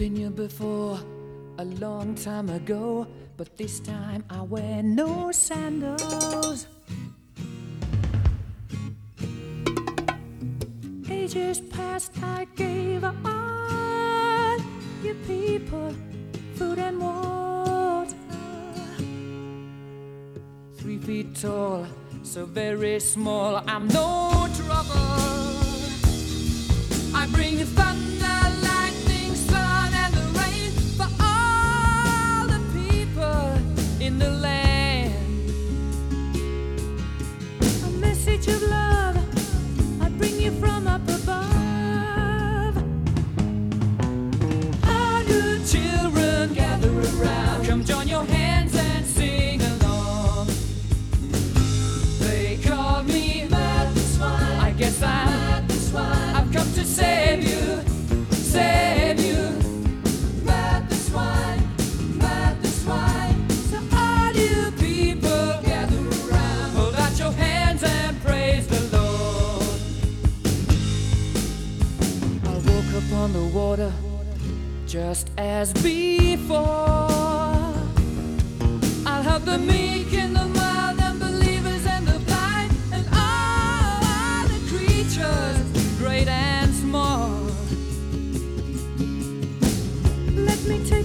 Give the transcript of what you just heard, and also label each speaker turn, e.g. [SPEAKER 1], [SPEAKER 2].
[SPEAKER 1] been here before, a long time ago, but this time I wear no sandals. Ages past I gave all you people food and water. 3 feet tall, so very small, I'm no trouble. I bring you thunder, lightning, sun, and the rain for all the people in the land. A message of love I bring you from up above. All you children gather around, come join your hands and sing along. They call me Matt the Swine, I guess I've come to save you, save you. Matt the Swine, Matt the Swine. So all you people gather around, hold out your hands and praise the Lord. I woke up on the water just as before. I'll help the meek and the mild and believers and the blind and all the creatures, great and small. Let me take